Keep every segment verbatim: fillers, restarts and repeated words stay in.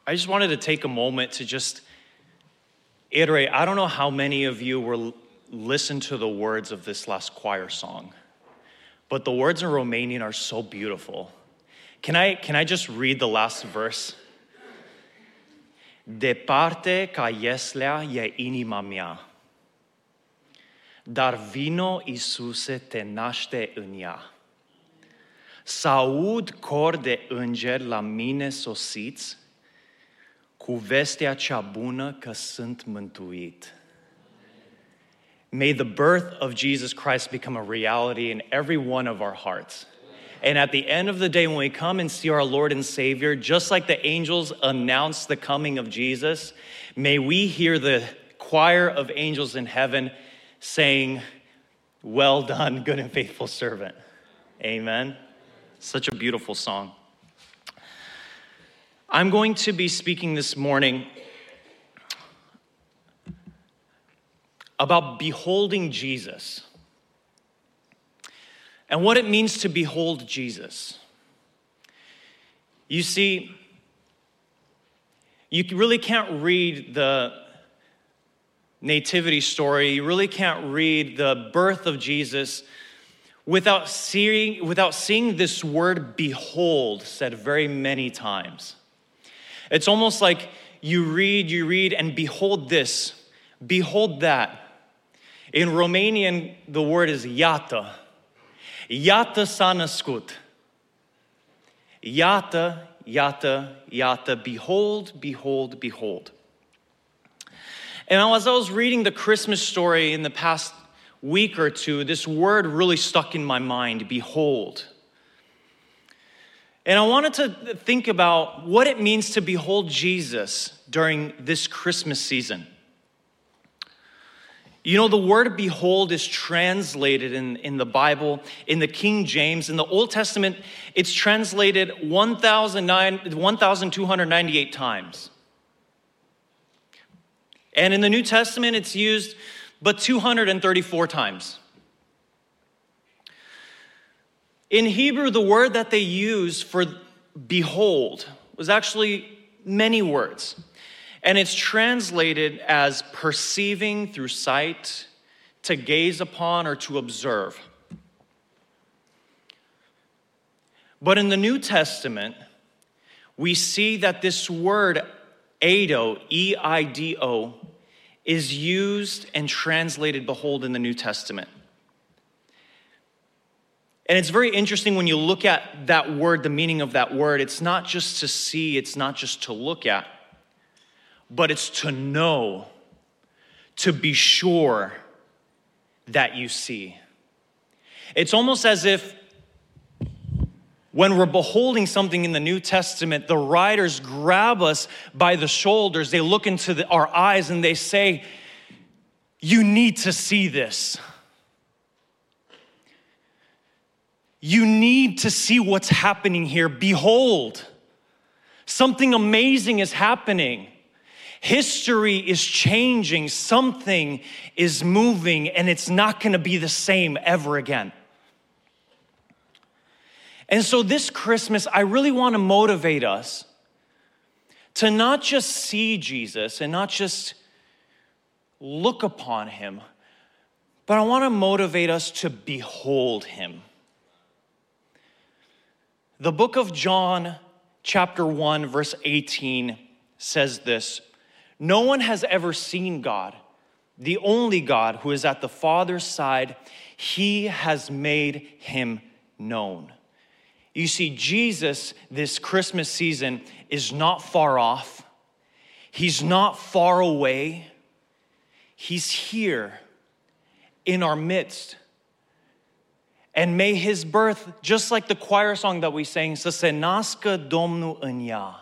I just wanted to take a moment to just iterate. I don't know how many of you were listen to the words of this last choir song, but the words in Romanian are so beautiful. Can I, can I just read the last verse? Departe ca ieslea e inima mea, dar vino, Iisuse, te naște în ea. S-aud cor de îngeri la mine sosiți, cu vestea cea bună că sunt mântuit. May the birth of Jesus Christ become a reality in every one of our hearts. And at the end of the day, when we come and see our Lord and Savior, just like the angels announced the coming of Jesus, may we hear the choir of angels in heaven saying, well done, good and faithful servant. Amen. Such a beautiful song. I'm going to be speaking this morning about beholding Jesus and what it means to behold Jesus. You see, you really can't read the nativity story, you really can't read the birth of Jesus without seeing, without seeing this word behold said very many times. It's almost like you read, you read, and behold this, behold that. In Romanian, the word is iată. Iată s-a născut. Iată, iată, iată, behold, behold, behold. And as I was reading the Christmas story in the past week or two, this word really stuck in my mind, behold. And I wanted to think about what it means to behold Jesus during this Christmas season. You know, the word behold is translated in, in the Bible, in the King James. In the Old Testament, it's translated one thousand two hundred ninety-eight times. And in the New Testament, it's used but two hundred thirty-four times. In Hebrew, the word that they use for behold was actually many words. And it's translated as perceiving through sight, to gaze upon, or to observe. But in the New Testament, we see that this word eido, E I D O, is used and translated behold in the New Testament. And it's very interesting when you look at that word, the meaning of that word. It's not just to see, it's not just to look at, but it's to know, to be sure that you see. It's almost as if when we're beholding something in the New Testament, the writers grab us by the shoulders, they look into the, our eyes and they say, you need to see this. You need to see what's happening here. Behold, something amazing is happening. History is changing. Something is moving, and it's not going to be the same ever again. And so this Christmas, I really want to motivate us to not just see Jesus and not just look upon him, but I want to motivate us to behold him. The book of John, chapter one, verse eighteen says this: no one has ever seen God, the only God who is at the Father's side. He has made him known. You see, Jesus, this Christmas season, is not far off. He's not far away. He's here in our midst. And may his birth, just like the choir song that we sang, să se nască Domnul în ea.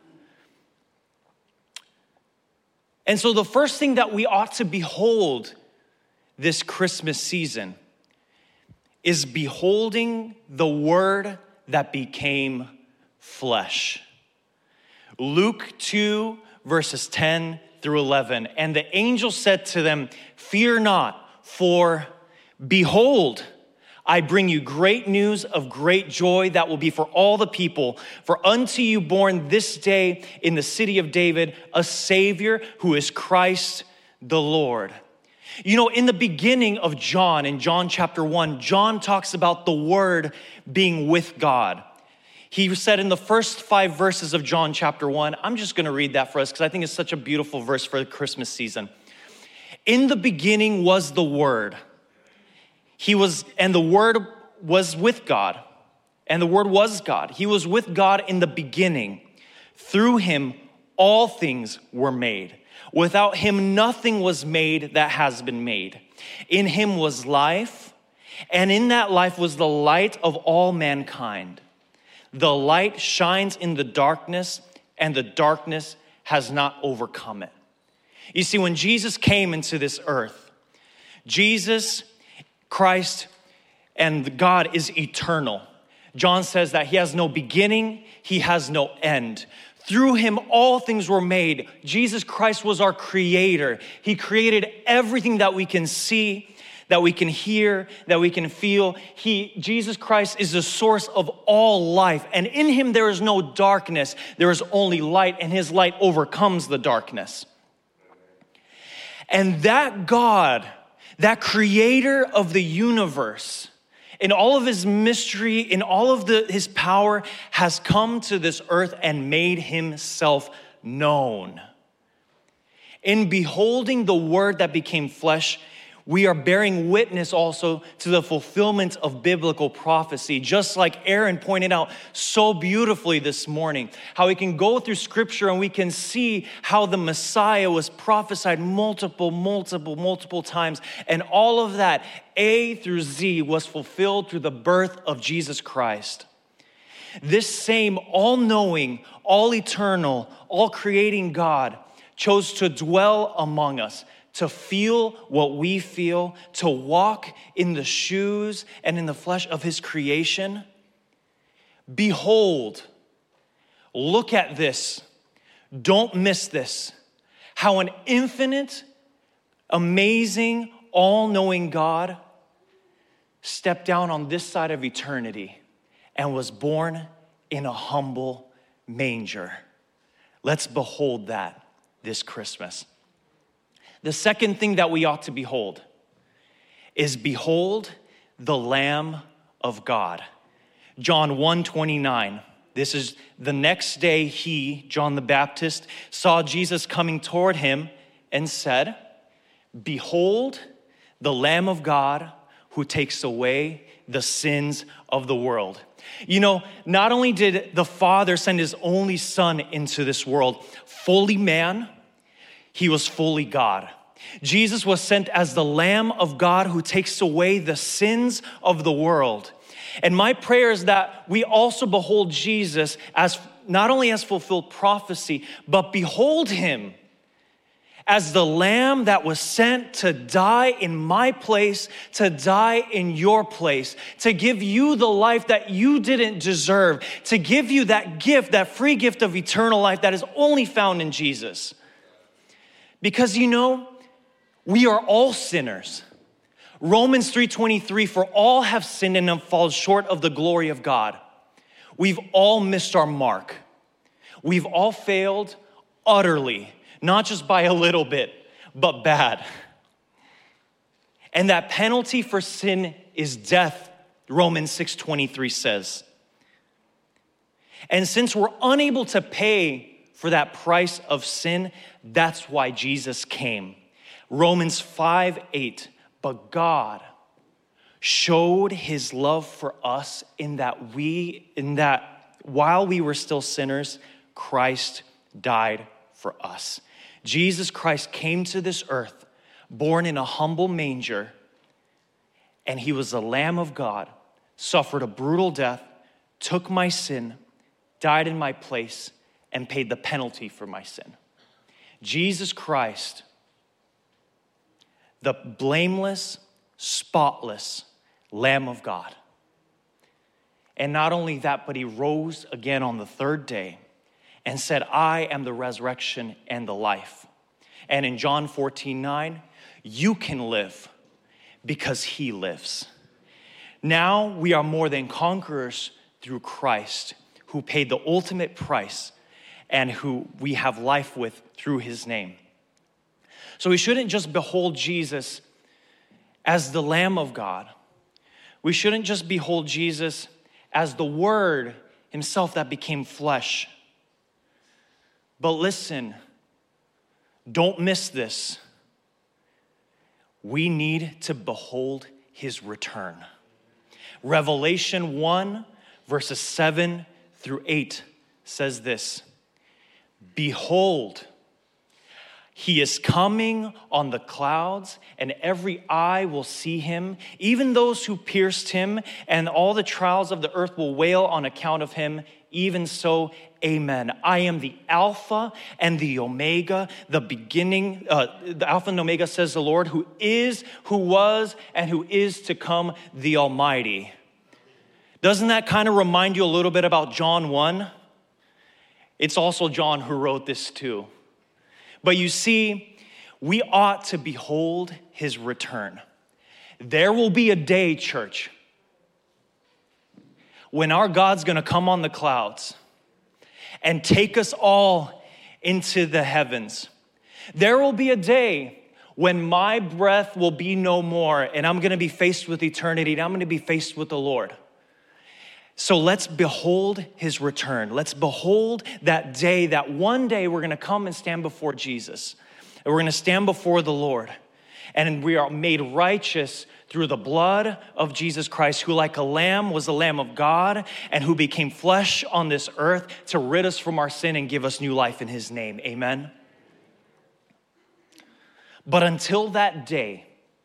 And so the first thing that we ought to behold this Christmas season is beholding the Word that became flesh. Luke two, verses ten through eleven. And the angel said to them, fear not, for behold, I bring you great news of great joy that will be for all the people. For unto you born this day in the city of David a Savior who is Christ the Lord. You know, in the beginning of John, in John chapter one, John talks about the Word being with God. He said in the first five verses of John chapter one, I'm just gonna read that for us because I think it's such a beautiful verse for the Christmas season. In the beginning was the Word. He was, and the Word was with God, and the Word was God. He was with God in the beginning. Through him, all things were made. Without him, nothing was made that has been made. In him was life, and in that life was the light of all mankind. The light shines in the darkness, and the darkness has not overcome it. You see, when Jesus came into this earth, Jesus, Christ, and God is eternal. John says that he has no beginning, he has no end. Through him, all things were made. Jesus Christ was our creator. He created everything that we can see, that we can hear, that we can feel. He, Jesus Christ is the source of all life. And in him, there is no darkness. There is only light, and his light overcomes the darkness. And that God, that creator of the universe, in all of his mystery, in all of the, his power, has come to this earth and made himself known. In beholding the Word that became flesh, we are bearing witness also to the fulfillment of biblical prophecy. Just like Aaron pointed out so beautifully this morning, how we can go through scripture and we can see how the Messiah was prophesied multiple, multiple, multiple times. And all of that, A through Z, was fulfilled through the birth of Jesus Christ. This same all-knowing, all-eternal, all-creating God chose to dwell among us, to feel what we feel, to walk in the shoes and in the flesh of his creation. Behold, look at this. Don't miss this. How an infinite, amazing, all-knowing God stepped down on this side of eternity and was born in a humble manger. Let's behold that this Christmas. The second thing that we ought to behold is behold the Lamb of God. John one twenty-nine. This is the next day he, John the Baptist, saw Jesus coming toward him and said, behold the Lamb of God who takes away the sins of the world. You know, not only did the Father send his only Son into this world, fully man, he was fully God. Jesus was sent as the Lamb of God who takes away the sins of the world. And my prayer is that we also behold Jesus as not only as fulfilled prophecy, but behold him as the Lamb that was sent to die in my place, to die in your place, to give you the life that you didn't deserve, to give you that gift, that free gift of eternal life that is only found in Jesus. Because you know, we are all sinners. Romans three twenty-three, for all have sinned and have fallen short of the glory of God. We've all missed our mark. We've all failed utterly, not just by a little bit, but bad. And that penalty for sin is death, Romans six twenty-three says. And since we're unable to pay for that price of sin, that's why Jesus came. Romans five eight, but God showed his love for us in that we, in that while we were still sinners, Christ died for us. Jesus Christ came to this earth, born in a humble manger, and he was the Lamb of God, suffered a brutal death, took my sin, died in my place, and paid the penalty for my sin. Jesus Christ, the blameless, spotless Lamb of God. And not only that, but he rose again on the third day and said, I am the resurrection and the life. And in John fourteen nine, you can live because he lives. Now we are more than conquerors through Christ, who paid the ultimate price and who we have life with through his name. So we shouldn't just behold Jesus as the Lamb of God. We shouldn't just behold Jesus as the Word himself that became flesh. But listen, don't miss this. We need to behold his return. Revelation one, verses seven through eight says this: Behold, he is coming on the clouds, and every eye will see him, even those who pierced him, and all the trials of the earth will wail on account of him. Even so, amen. I am the Alpha and the Omega, the beginning, uh, the Alpha and Omega, says the Lord, who is, who was, and who is to come, the Almighty. Doesn't that kind of remind you a little bit about John one? It's also John who wrote this too. But you see, we ought to behold his return. There will be a day, church, when our God's gonna come on the clouds and take us all into the heavens. There will be a day when my breath will be no more and I'm gonna be faced with eternity and I'm gonna be faced with the Lord. So let's behold his return. Let's behold that day, that one day we're gonna come and stand before Jesus. And we're gonna stand before the Lord. And we are made righteous through the blood of Jesus Christ, who like a lamb was the Lamb of God and who became flesh on this earth to rid us from our sin and give us new life in his name. Amen. But until that day,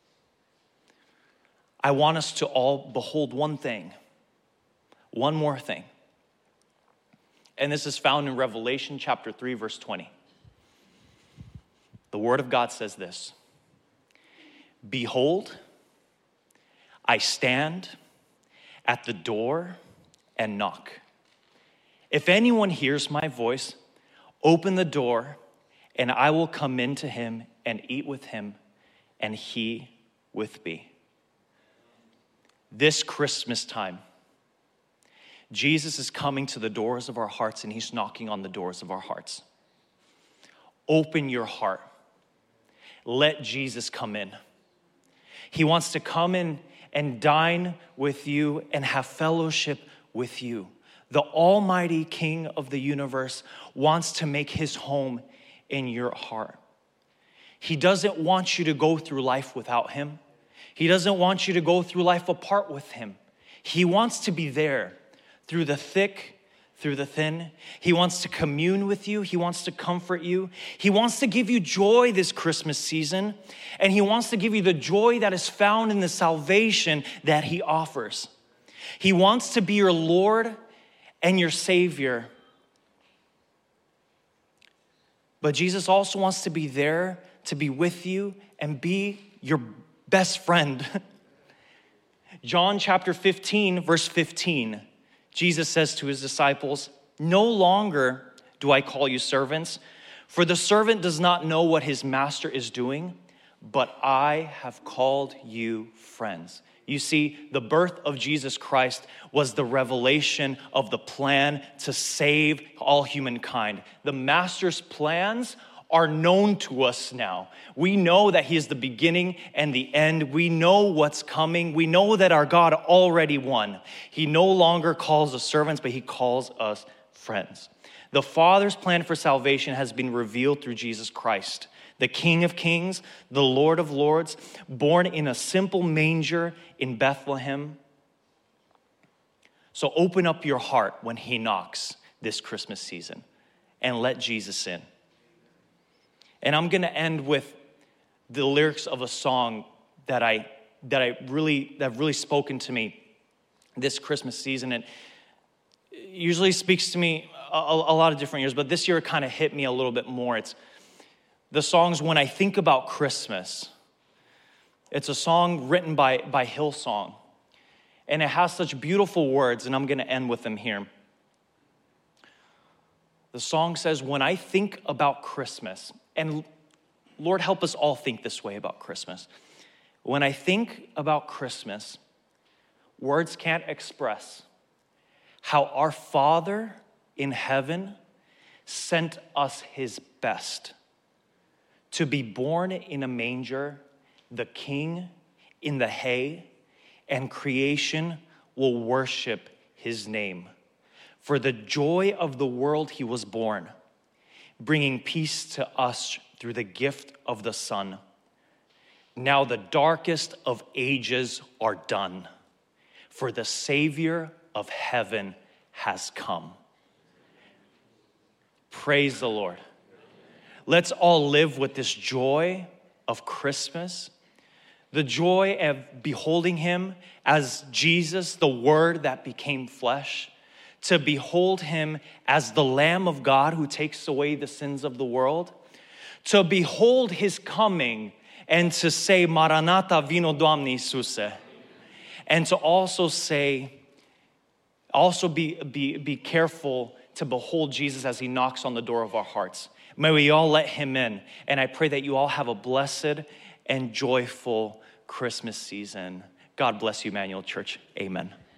I want us to all behold one thing. One more thing. And this is found in Revelation chapter three, verse twenty. The word of God says this: Behold, I stand at the door and knock. If anyone hears my voice, open the door, and I will come in to him and eat with him, and he with me. This Christmas time, Jesus is coming to the doors of our hearts and he's knocking on the doors of our hearts. Open your heart. Let Jesus come in. He wants to come in and dine with you and have fellowship with you. The Almighty King of the universe wants to make his home in your heart. He doesn't want you to go through life without him. He doesn't want you to go through life apart with him. He wants to be there. Through the thick, through the thin. He wants to commune with you. He wants to comfort you. He wants to give you joy this Christmas season. And he wants to give you the joy that is found in the salvation that he offers. He wants to be your Lord and your Savior. But Jesus also wants to be there to be with you and be your best friend. John chapter fifteen, verse fifteen. Jesus says to his disciples, no longer do I call you servants, for the servant does not know what his master is doing, but I have called you friends. You see, the birth of Jesus Christ was the revelation of the plan to save all humankind. The master's plans are known to us now. We know that he is the beginning and the end. We know what's coming. We know that our God already won. He no longer calls us servants, but he calls us friends. The Father's plan for salvation has been revealed through Jesus Christ, the King of Kings, the Lord of Lords, born in a simple manger in Bethlehem. So open up your heart when he knocks this Christmas season and let Jesus in. And I'm gonna end with the lyrics of a song that I that I really that have really spoken to me this Christmas season. And it usually speaks to me a, a lot of different years, but this year it kind of hit me a little bit more. It's the song's When I Think About Christmas. It's a song written by, by Hillsong. And it has such beautiful words, and I'm gonna end with them here. The song says, when I think about Christmas, and Lord, help us all think this way about Christmas. When I think about Christmas, words can't express how our Father in heaven sent us his best to be born in a manger, the King in the hay, and creation will worship his name. For the joy of the world he was born, bringing peace to us through the gift of the Son. Now the darkest of ages are done, for the Savior of heaven has come. Praise the Lord. Let's all live with this joy of Christmas, the joy of beholding him as Jesus, the Word that became flesh, to behold him as the Lamb of God who takes away the sins of the world, to behold his coming and to say, Maranatha, vino Domini Iisuse, and to also say, also be, be, be careful to behold Jesus as he knocks on the door of our hearts. May we all let him in. And I pray that you all have a blessed and joyful Christmas season. God bless you, Emmanuel Church. Amen.